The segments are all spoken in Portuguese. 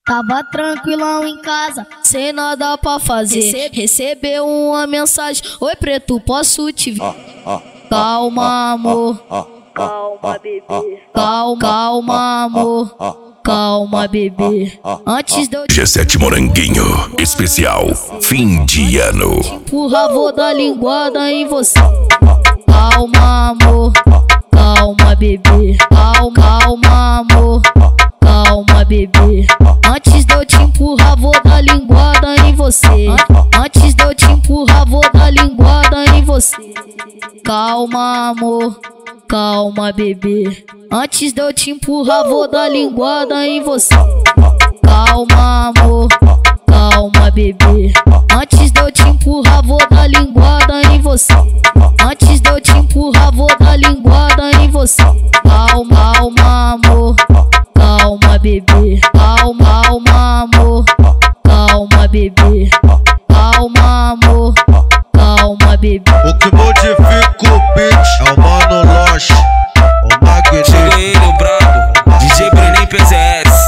Tava tranquilão em casa, sem nada pra fazer. Recebeu uma mensagem: oi preto, posso te ver? Calma amor, Calma, bebê. calma amor, calma bebê. Antes de eu te G7 Moranguinho, especial fim de ano. empurrar, vou dar linguada em você. Calma amor, calma bebê. Calma amor, calma bebê. Antes de eu te empurrar, vou dar linguada em você. Antes de eu te empurrar, vou dar linguada em você. Calma amor, calma bebê. Antes de eu te empurrar, vou dar linguada em você. Calma amor, calma bebê. Antes de eu te empurrar, vou dar linguada em você. Antes de eu te empurrar, vou dar linguada em você. Calma amor, calma bebê. Calma amor, calma bebê. Calma amor, calma bebê. O que modifica o beat é o Mano Loche, o Magnífico. Chega ele, o brabo, DJ Brenem PZS.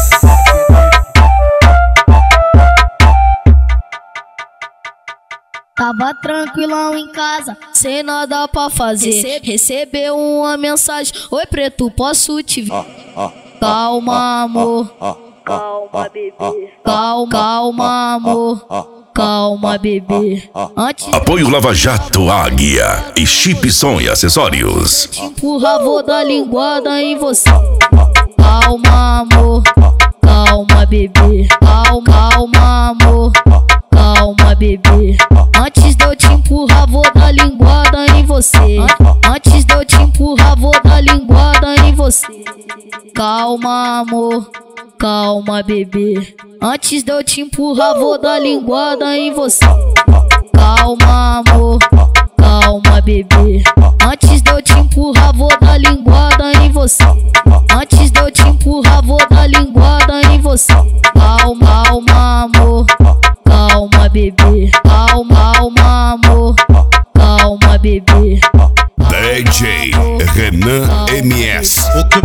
Tava tranquilão em casa, sem nada pra fazer. Recebeu uma mensagem: oi preto, posso te ver? Calma amor, Calma, bebê. calma amor, calma bebê. Antes Apoio Lava Jato Águia e Chip Som e Acessórios. de empurrar, vou dar linguada em você. Calma amor, calma bebê. Calma amor, calma bebê. Antes de eu te empurrar, vou dar linguada em você. Antes de eu te empurrar, vou dar linguada em você. Calma amor, calma bebê. Antes de eu te empurrar, vou dar linguada em você. Calma amor, calma bebê. Antes de eu te empurrar, vou dar linguada em você. Antes de eu te empurrar, vou dar linguada em você. Calma amor, calma bebê. Calma amor, calma bebê. DJ Renan MS. O que